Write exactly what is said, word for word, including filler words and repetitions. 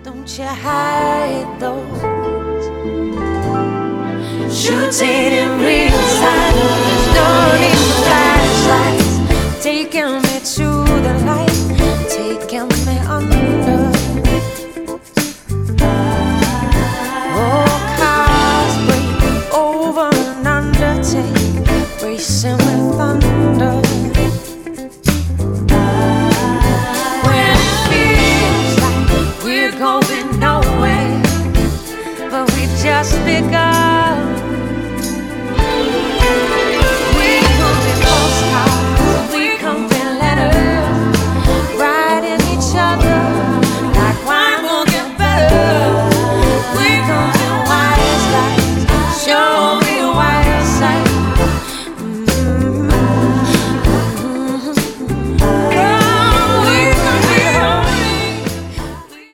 Don't you hide those shooting in real time. Don't need flashlights taking me to the light, taking me under. Oh, cars break over and undertake, racing with thunder. When it feels like we're going nowhere, but we just begun.